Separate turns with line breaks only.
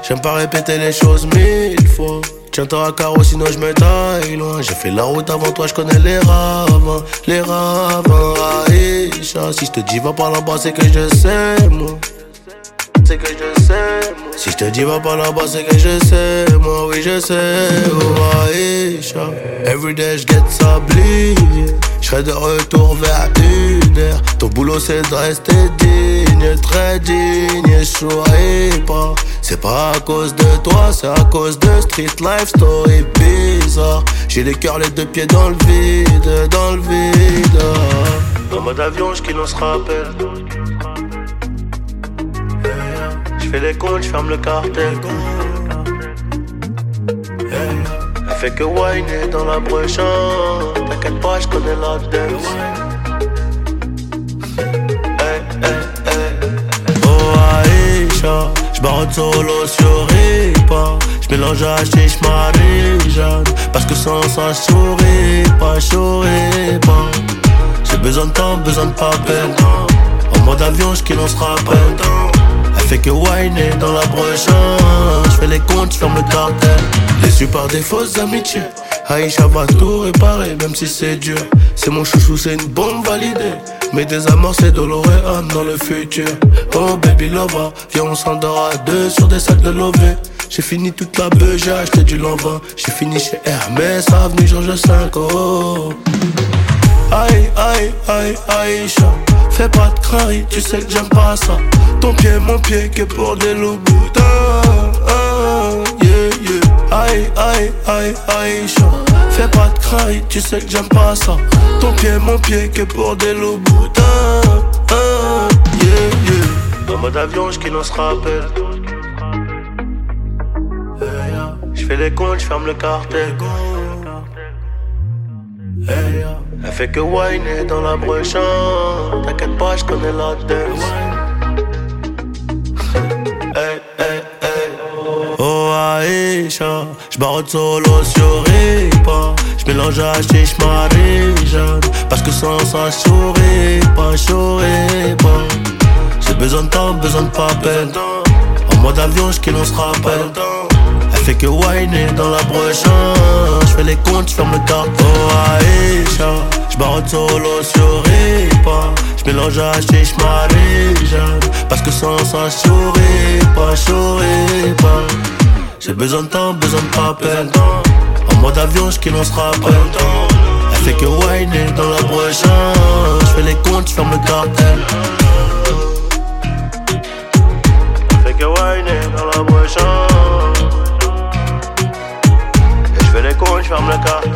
J'aime pas répéter les choses 1000 fois. Tiens-toi à carreau sinon je me taille loin. J'ai fait la route avant toi, je connais les ravins. Les ravins, Aïcha. Si je te dis va par là-bas c'est que je sais moi. C'est que je sais moi. Si je te dis va par là-bas c'est que je sais moi. Oui je sais, oh Aïcha. Everyday je guette sablier. Je serai de retour vers 1h. Ton boulot c'est de rester digne, très digne. Je souris pas. C'est pas à cause de toi, c'est à cause de street life story bizarre. J'ai les cœurs les deux pieds dans le vide, dans le vide. En mode avion, je qui l'on se rappelle. Je fais les comptes, je ferme le cartel. Elle fait que whiner dans la prochaine. T'inquiète pas, je connais la dance. Oh Aïcha, j'barre solo sur Ripa. J'mélange à chiche Marie-Jeanne. Parce que sans ça j'souris pas. J'ai besoin de temps, besoin de papel. En mode avion, j'qu'il on se rappelle. Elle fait que whiner dans la prochaine. J'fais les comptes, j'ferme le cartel. Déçu par des fausses amitiés. Aïcha va tout réparer, même si c'est dur. C'est mon chouchou, c'est une bombe validée. Mais des amours, c'est Doloréane dans le futur. Oh baby lover, viens on s'endort à deux sur des sacs de lové. J'ai fini toute la beuh, j'ai acheté du Lanvin. J'ai fini chez Hermès, avenue Georges V. Oh. Aïe, aïe, aïe, Aïcha. Fais pas de crainte, tu sais que j'aime pas ça. Ton pied, mon pied, que pour des loups boudins. Yeah, yeah. Aïe, aïe, aïe, Aïcha. Fais pas de crainte, tu sais que j'aime pas ça. Ton pied, mon pied, que pour des loups boudins. Yeah, yeah. En mode avion, j'qu'il on se rappelle. J'fais les comptes, j'ferme le cartel. Elle fait que whiner dans la prochaine. T'inquiète pas, j'connais la dance. Hey, hey, hey. Oh Aïcha, j'barre solo sur Ripa. J'mélange à chiche Marie-Jeanne. Parce que sans ça j'souris pas. J'ai besoin de temps, besoin de papel. En mode avion, j'qu'il on se rappelle. Elle fait que whiner dans la prochaine. J'fais les comptes, j'ferme le carton. Oh Aïcha, j'barre solo sur Ripa. J'mélange à chiche Marie-Jeanne. Parce que sans ça j'souris pas. J'ai besoin de temps, besoin de papel. En mode avion, j'qu'il on se rappelle. Elle fait que whiner dans la prochaine. J'fais les comptes, j'ferme le cartel. Elle fait que whiner dans la prochaine. J'fais les comptes, j'ferme le cartel.